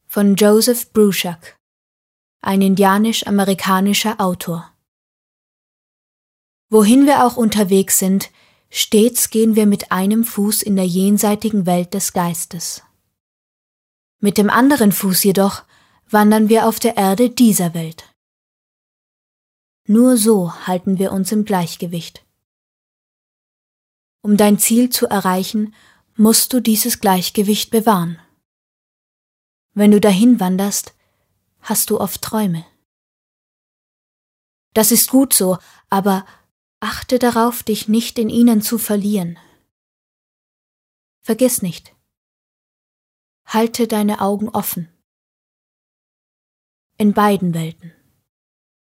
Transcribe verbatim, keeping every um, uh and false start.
von Joseph Bruchac, ein indianisch-amerikanischer Autor. Wohin wir auch unterwegs sind, stets gehen wir mit einem Fuß in der jenseitigen Welt des Geistes. Mit dem anderen Fuß jedoch wandern wir auf der Erde dieser Welt. Nur so halten wir uns im Gleichgewicht. Um dein Ziel zu erreichen, musst du dieses Gleichgewicht bewahren. Wenn du dahin wanderst, hast du oft Träume. Das ist gut so, aber achte darauf, dich nicht in ihnen zu verlieren. Vergiss nicht. Halte deine Augen offen. In beiden Welten.